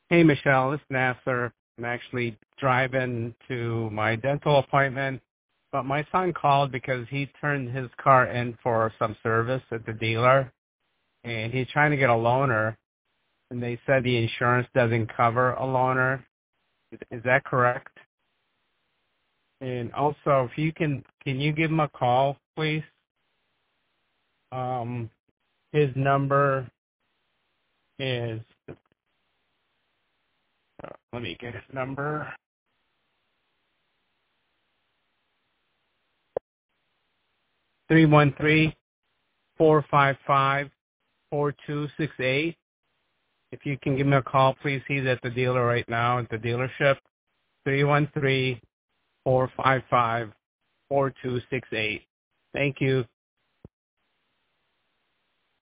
Hey, Michelle, it's Nasser. I'm actually driving to my dental appointment, but my son called because he turned his car in for some service at the dealer, and he's trying to get a loaner, and they said the insurance doesn't cover a loaner. Is that correct? And also, if you can you give him a call, please? Um, his number is, let me get his number, 313-455-4268. If you can give me a call, please. He's at the dealer right now at the dealership. 313-455-4268. Thank you.